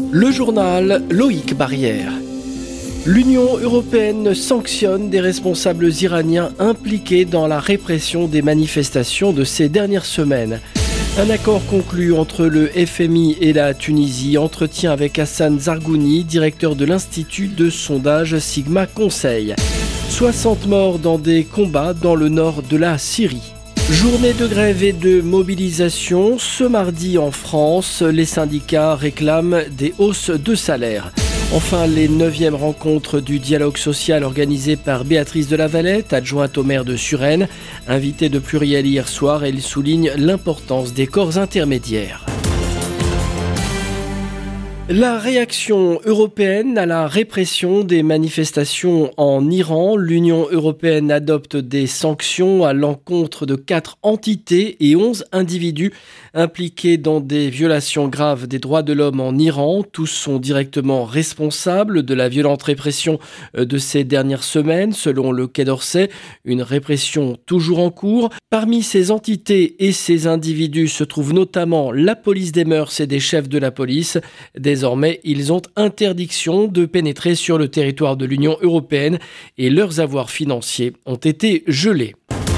Le journal Loïc Barrière. L'Union européenne sanctionne des responsables iraniens impliqués dans la répression des manifestations de ces dernières semaines. Un accord conclu entre le FMI et la Tunisie. Entretien avec Hassan Zargouni, directeur de l'Institut de sondage Sigma Conseil. 60 morts dans des combats dans le nord de la Syrie. Journée de grève et de mobilisation. Ce mardi en France, les syndicats réclament des hausses de salaire. Enfin, les 9e rencontres du dialogue social organisées par Béatrice de la Valette, adjointe au maire de Suresnes. Invitée de Pluriel hier soir, elle souligne l'importance des corps intermédiaires. La réaction européenne à la répression des manifestations en Iran. L'Union européenne adopte des sanctions à l'encontre de 4 entités et 11 individus impliqués dans des violations graves des droits de l'homme en Iran. Tous sont directement responsables de la violente répression de ces dernières semaines, selon le Quai d'Orsay. Une répression toujours en cours. Parmi ces entités et ces individus se trouve notamment la police des mœurs et des chefs de la police. Désormais, ils ont interdiction de pénétrer sur le territoire de l'Union européenne et leurs avoirs financiers ont été gelés.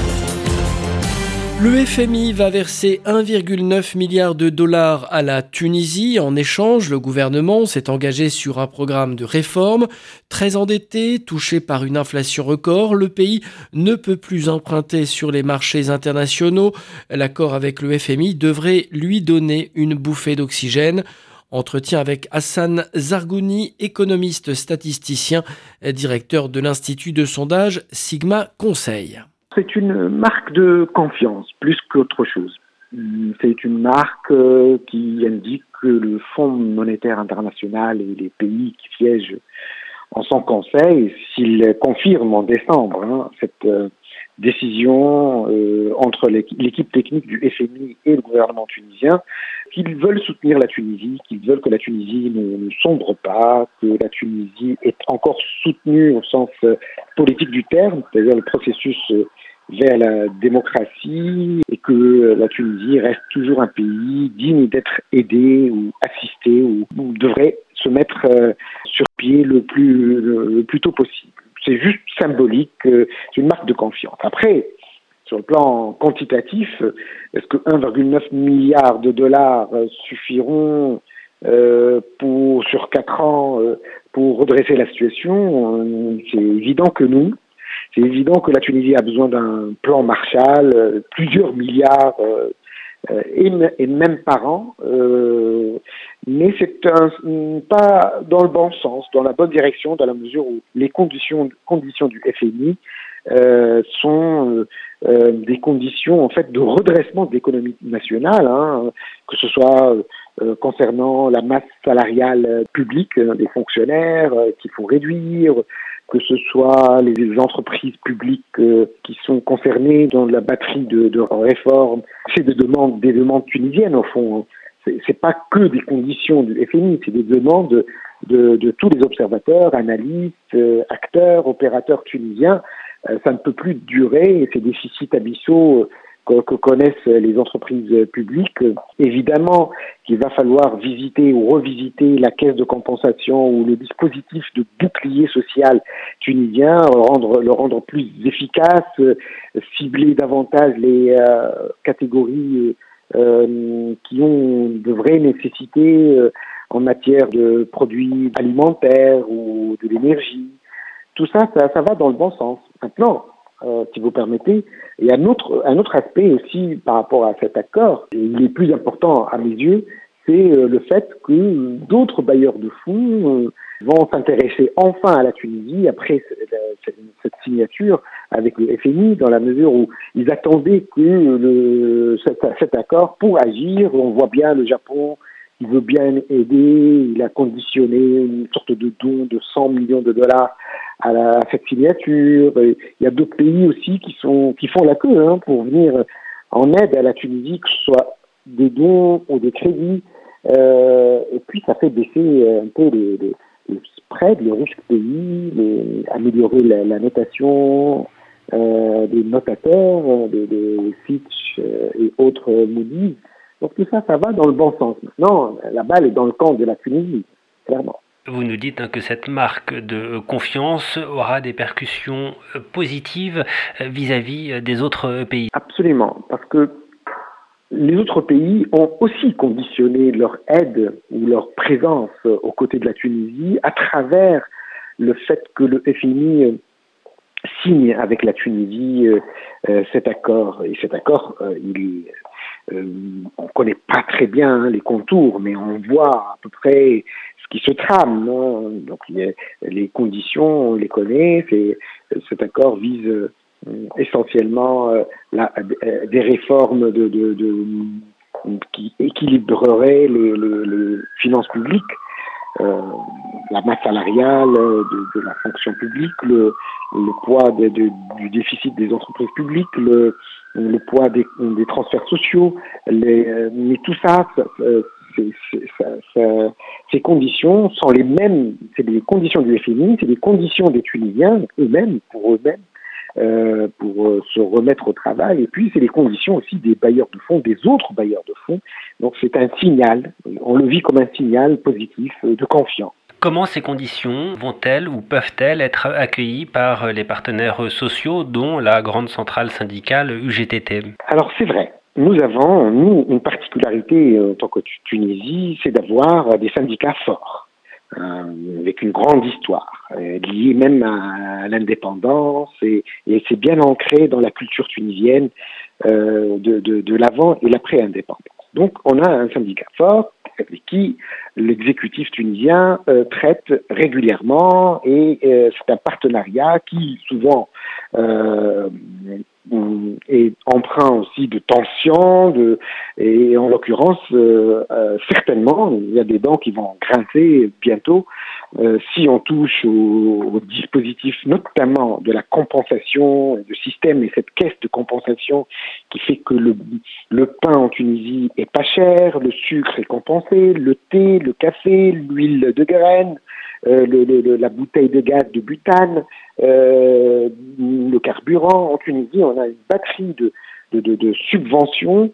Le FMI va verser 1,9 milliard de dollars à la Tunisie. En échange, le gouvernement s'est engagé sur un programme de réforme. Très endetté, touché par une inflation record, le pays ne peut plus emprunter sur les marchés internationaux. L'accord avec le FMI devrait lui donner une bouffée d'oxygène. Entretien avec Hassan Zargouni, économiste statisticien, directeur de l'Institut de sondage Sigma Conseil. C'est une marque de confiance, plus qu'autre chose. C'est une marque qui indique que le Fonds monétaire international et les pays qui siègent en son conseil, s'ils confirment en décembre cette décision entre l'équipe technique du FMI et le gouvernement tunisien, qu'ils veulent soutenir la Tunisie, qu'ils veulent que la Tunisie ne sombre pas, que la Tunisie est encore soutenue au sens politique du terme, c'est-à-dire le processus vers la démocratie, et que la Tunisie reste toujours un pays digne d'être aidé ou assisté, ou devrait se mettre sur pied le plus tôt possible. C'est juste symbolique, c'est une marque de confiance. Après, sur le plan quantitatif, est-ce que 1,9 milliard de dollars suffiront sur 4 ans pour redresser la situation? C'est évident que non. C'est évident que la Tunisie a besoin d'un plan Marshall, plusieurs milliards et même par an, mais c'est pas dans le bon sens, dans la bonne direction, dans la mesure où les conditions du FMI sont des conditions en fait de redressement de l'économie nationale, que ce soit concernant la masse salariale publique des fonctionnaires qu'il faut réduire, que ce soit les entreprises publiques qui sont concernées dans la batterie de réformes. C'est des demandes tunisiennes au fond. C'est pas que des conditions du FMI, c'est des demandes de tous les observateurs, analystes, acteurs, opérateurs tunisiens. Ça ne peut plus durer, et ces déficits abyssaux que connaissent les entreprises publiques. Évidemment qu'il va falloir visiter ou revisiter la caisse de compensation ou le dispositif de bouclier social tunisien, le rendre plus efficace, cibler davantage les catégories qui ont de vraies nécessités en matière de produits alimentaires ou de l'énergie. Tout ça va dans le bon sens. Maintenant, si vous permettez, il y a un autre aspect aussi par rapport à cet accord, et il est plus important à mes yeux, c'est le fait que d'autres bailleurs de fonds vont s'intéresser enfin à la Tunisie après cette signature avec le FMI, dans la mesure où ils attendaient que cet accord pour agir. On voit bien le Japon, il veut bien aider, il a conditionné une sorte de don de 100 millions de dollars à cette signature. Il y a d'autres pays aussi qui font la queue pour venir en aide à la Tunisie, que ce soit des dons ou des crédits. Et puis ça fait baisser un peu les spreads, les risques pays, améliorer la notation des notateurs, des Fitch et autres Moody's. Donc tout ça va dans le bon sens. Maintenant, la balle est dans le camp de la Tunisie. clairement. Vous nous dites que cette marque de confiance aura des percussions positives vis-à-vis des autres pays. Absolument, parce que les autres pays ont aussi conditionné leur aide ou leur présence aux côtés de la Tunisie à travers le fait que le FMI signe avec la Tunisie cet accord. Et cet accord, on ne connaît pas très bien les contours, mais on voit à peu près ce qui se trame. Non. Donc les conditions, on les connaît. Cet accord vise essentiellement des réformes qui équilibreraient les finances publiques. La masse salariale de la fonction publique, le poids du déficit des entreprises publiques, le poids des transferts sociaux, mais tout ça, ces conditions sont les mêmes, c'est des conditions du FMI, c'est des conditions des Tunisiens eux-mêmes, pour se remettre au travail, et puis c'est les conditions aussi des bailleurs de fonds, des autres bailleurs de fonds. Donc c'est un signal, on le vit comme un signal positif de confiance. Comment ces conditions vont-elles ou peuvent-elles être accueillies par les partenaires sociaux, dont la grande centrale syndicale UGTT ? Alors c'est vrai. Nous avons, une particularité en tant que Tunisie, c'est d'avoir des syndicats forts, avec une grande histoire, liée même à l'indépendance, et c'est bien ancré dans la culture tunisienne de l'avant et l'après-indépendance. Donc on a un syndicat fort avec qui l'exécutif tunisien traite régulièrement, et c'est un partenariat qui souvent est empreint aussi de tensions, et en l'occurrence, certainement, il y a des dents qui vont grincer bientôt si on touche au dispositif, notamment de la compensation, du système et cette caisse de compensation qui fait que le pain en Tunisie est pas cher, le sucre est compensé, le thé, le café, l'huile de graine, la bouteille de gaz de butane, le carburant. En Tunisie, on a une batterie de subventions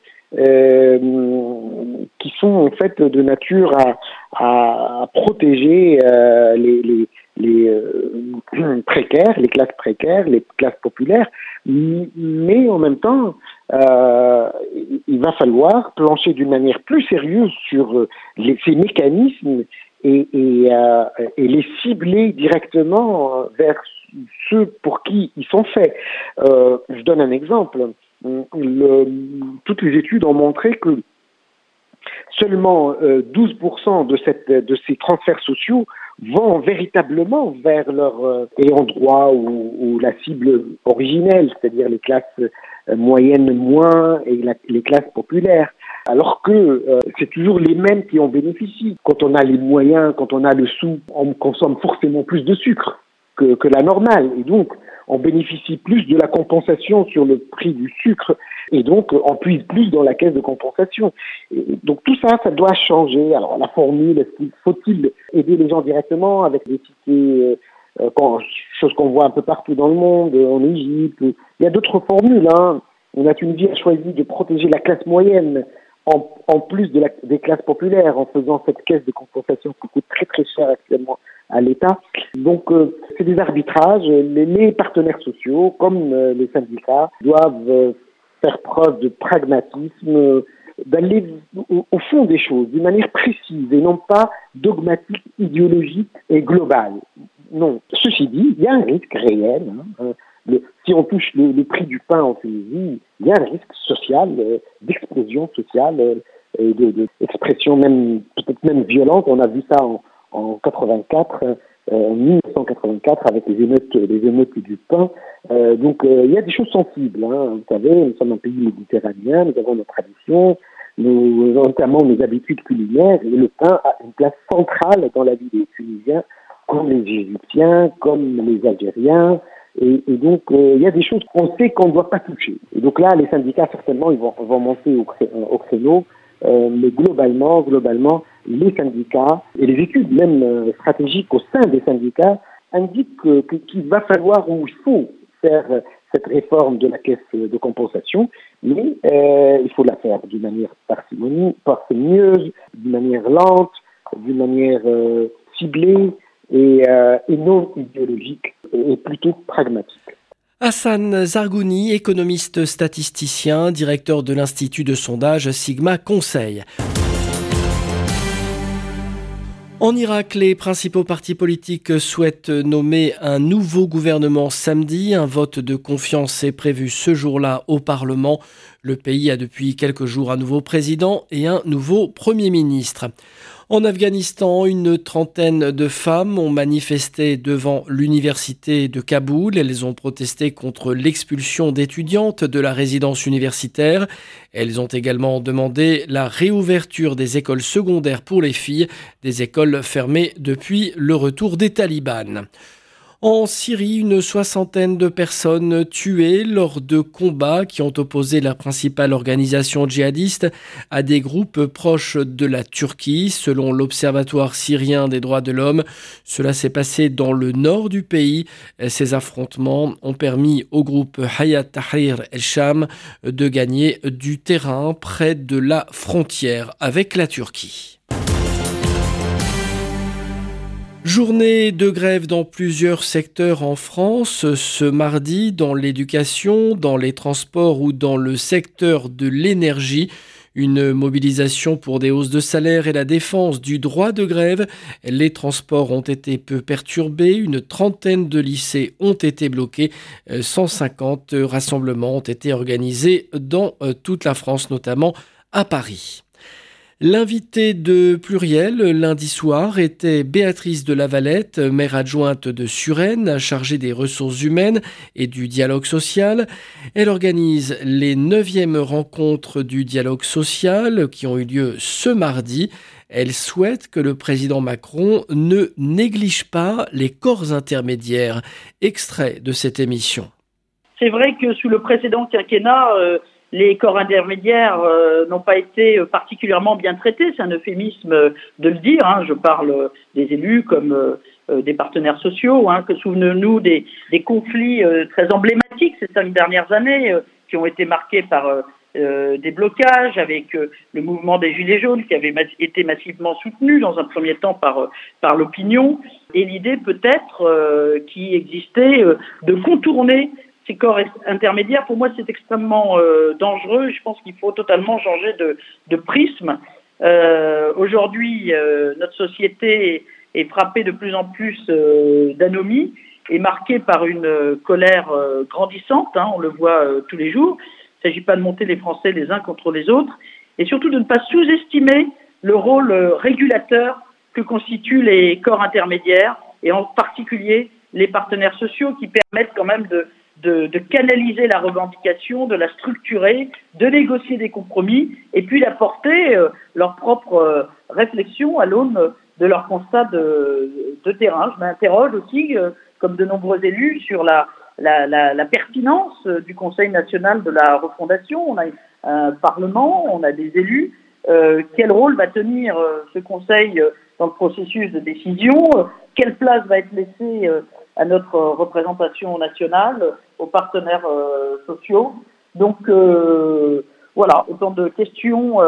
qui sont en fait de nature à protéger les précaires, les classes précaires, les classes populaires, mais en même temps, il va falloir plancher d'une manière plus sérieuse sur ces mécanismes et les cibler directement vers ceux pour qui ils sont faits. Je donne un exemple. Toutes les études ont montré que seulement 12% de ces transferts sociaux vont véritablement vers leur ayant droit ou la cible originelle, c'est-à-dire les classes moyennes moins et les classes populaires. Alors que c'est toujours les mêmes qui en bénéficient. Quand on a les moyens, quand on a le sou, on consomme forcément plus de sucre que la normale. Et donc, on bénéficie plus de la compensation sur le prix du sucre, et donc on puise plus dans la caisse de compensation. Et donc tout ça, ça doit changer. Alors la formule, faut-il aider les gens directement avec des tickets, chose qu'on voit un peu partout dans le monde, en Égypte. Il y a d'autres formules. La Tunisie a choisi de protéger la classe moyenne en plus des classes populaires, en faisant cette caisse de compensation qui coûte très très cher actuellement à l'État. Donc c'est des arbitrages. Les partenaires sociaux, comme les syndicats, doivent faire preuve de pragmatisme, d'aller au fond des choses, d'une manière précise et non pas dogmatique, idéologique et globale. Non. Ceci dit, il y a un risque réel. Si on touche le prix du pain en Tunisie, il y a un risque social, d'explosion sociale, et d'expression peut-être même violente. On a vu ça en 1984 avec les émeutes du pain. Donc il y a des choses sensibles. Vous savez, nous sommes un pays méditerranéen, nous avons nos traditions, notamment nos habitudes culinaires, et le pain a une place centrale dans la vie des Tunisiens, comme les Égyptiens, comme les Algériens. Et donc, il y a des choses qu'on sait qu'on ne doit pas toucher. Et donc là, les syndicats, certainement, ils vont monter au créneau. Mais globalement, les syndicats et les études même stratégiques au sein des syndicats indiquent qu'il va falloir, ou il faut faire cette réforme de la caisse de compensation, mais il faut la faire d'une manière parcimonieuse, d'une manière lente, d'une manière ciblée et non idéologique et plutôt pragmatique. Hassan Zargouni, économiste statisticien, directeur de l'Institut de sondage Sigma Conseil. En Irak, les principaux partis politiques souhaitent nommer un nouveau gouvernement samedi. Un vote de confiance est prévu ce jour-là au Parlement. Le pays a depuis quelques jours un nouveau président et un nouveau Premier ministre. En Afghanistan, une trentaine de femmes ont manifesté devant l'université de Kaboul. Elles ont protesté contre l'expulsion d'étudiantes de la résidence universitaire. Elles ont également demandé la réouverture des écoles secondaires pour les filles, des écoles fermées depuis le retour des talibans. En Syrie, une soixantaine de personnes tuées lors de combats qui ont opposé la principale organisation djihadiste à des groupes proches de la Turquie. Selon l'Observatoire syrien des droits de l'homme, cela s'est passé dans le nord du pays. Ces affrontements ont permis au groupe Hayat Tahrir el-Sham de gagner du terrain près de la frontière avec la Turquie. Journée de grève dans plusieurs secteurs en France ce mardi, dans l'éducation, dans les transports ou dans le secteur de l'énergie. Une mobilisation pour des hausses de salaire et la défense du droit de grève. Les transports ont été peu perturbés. Une trentaine de lycées ont été bloqués. 150 rassemblements ont été organisés dans toute la France, notamment à Paris. L'invitée de Pluriel lundi soir était Béatrice de Lavalette, maire adjointe de Suresnes, chargée des ressources humaines et du dialogue social. Elle organise les 9e rencontres du dialogue social qui ont eu lieu ce mardi. Elle souhaite que le président Macron ne néglige pas les corps intermédiaires. Extrait de cette émission. C'est vrai que sous le précédent quinquennat, les corps intermédiaires n'ont pas été particulièrement bien traités, c'est un euphémisme de le dire. Je parle des élus comme des partenaires sociaux. Que souvenons-nous des conflits très emblématiques ces 5 dernières années qui ont été marqués par des blocages avec le mouvement des Gilets jaunes qui avait été massivement soutenu dans un premier temps par l'opinion. Et l'idée peut-être qui existait de contourner ces corps intermédiaires. Pour moi, c'est extrêmement dangereux. Je pense qu'il faut totalement changer de prisme. Aujourd'hui, notre société est frappée de plus en plus d'anomie et marquée par une colère grandissante. On le voit tous les jours. Il ne s'agit pas de monter les Français les uns contre les autres et surtout de ne pas sous-estimer le rôle régulateur que constituent les corps intermédiaires et en particulier les partenaires sociaux qui permettent quand même de canaliser la revendication, de la structurer, de négocier des compromis et puis d'apporter leur propre réflexion à l'aune de leur constat de terrain. Je m'interroge aussi, comme de nombreux élus, sur la pertinence du Conseil national de la refondation. On a un Parlement, on a des élus. Quel rôle va tenir ce Conseil dans le processus de décision? Quelle place va être laissée à notre représentation nationale, aux partenaires sociaux? Donc voilà, autant de questions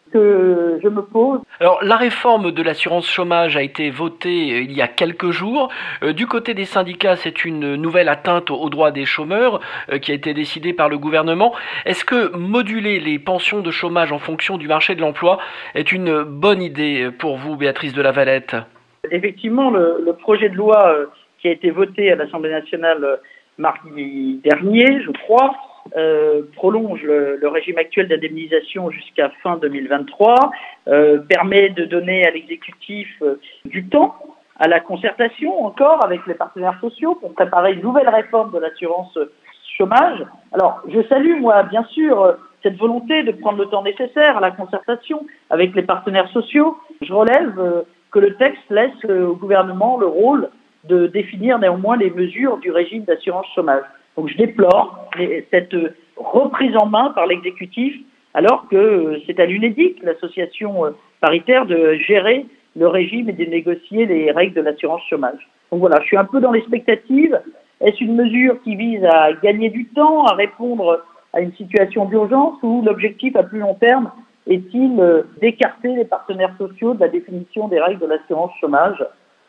que je me pose. Alors, la réforme de l'assurance chômage a été votée il y a quelques jours. Du côté des syndicats, c'est une nouvelle atteinte aux droits des chômeurs qui a été décidée par le gouvernement. Est-ce que moduler les pensions de chômage en fonction du marché de l'emploi est une bonne idée pour vous, Béatrice de Lavalette? Effectivement, le projet de loi qui a été voté à l'Assemblée nationale mardi dernier, je crois, prolonge le régime actuel d'indemnisation jusqu'à fin 2023, permet de donner à l'exécutif du temps, à la concertation encore avec les partenaires sociaux pour préparer une nouvelle réforme de l'assurance chômage. Alors, je salue, moi, bien sûr, cette volonté de prendre le temps nécessaire à la concertation avec les partenaires sociaux. Je relève que le texte laisse au gouvernement le rôle de définir néanmoins les mesures du régime d'assurance chômage. Donc je déplore cette reprise en main par l'exécutif, alors que c'est à l'UNEDIC, l'association paritaire, de gérer le régime et de négocier les règles de l'assurance chômage. Donc voilà, je suis un peu dans l'expectative. Est-ce une mesure qui vise à gagner du temps, à répondre à une situation d'urgence, ou l'objectif à plus long terme est-il d'écarter les partenaires sociaux de la définition des règles de l'assurance chômage?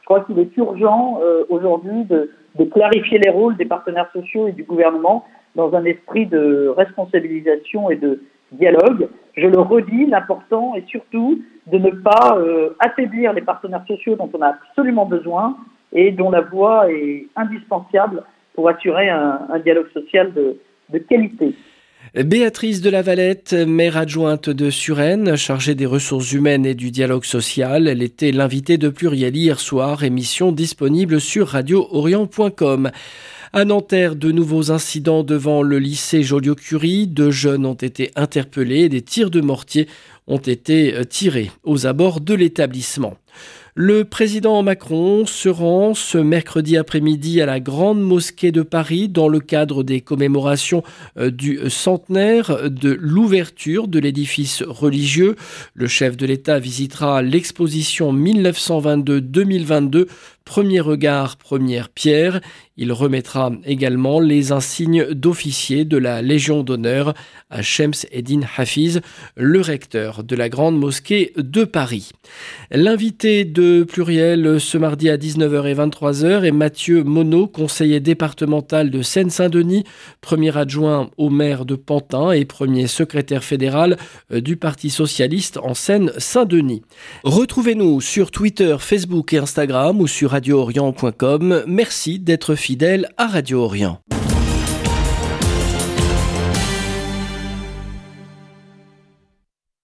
crois qu'il est urgent aujourd'hui de clarifier les rôles des partenaires sociaux et du gouvernement dans un esprit de responsabilisation et de dialogue. Je le redis, l'important est surtout de ne pas affaiblir les partenaires sociaux dont on a absolument besoin et dont la voix est indispensable pour assurer un dialogue social de qualité. Béatrice de la Valette, maire adjointe de Suresnes, chargée des ressources humaines et du dialogue social. Elle était l'invitée de Pluriel hier soir, émission disponible sur radioorient.com. À Nanterre, de nouveaux incidents devant le lycée Joliot-Curie. 2 jeunes ont été interpellés et des tirs de mortier ont été tirés aux abords de l'établissement. Le président Macron se rend ce mercredi après-midi à la Grande Mosquée de Paris dans le cadre des commémorations du centenaire de l'ouverture de l'édifice religieux. Le chef de l'État visitera l'exposition 1922-2022, Premier regard, première pierre. Il remettra également les insignes d'officier de la Légion d'honneur à Shems Eddin Hafiz, le recteur de la Grande Mosquée de Paris. L'invité de Pluriel ce mardi à 19h et 23h est Mathieu Monod, conseiller départemental de Seine-Saint-Denis, premier adjoint au maire de Pantin et premier secrétaire fédéral du Parti socialiste en Seine-Saint-Denis. Retrouvez-nous sur Twitter, Facebook et Instagram ou sur radioorient.com. Merci d'être fidèle à Radio Orient.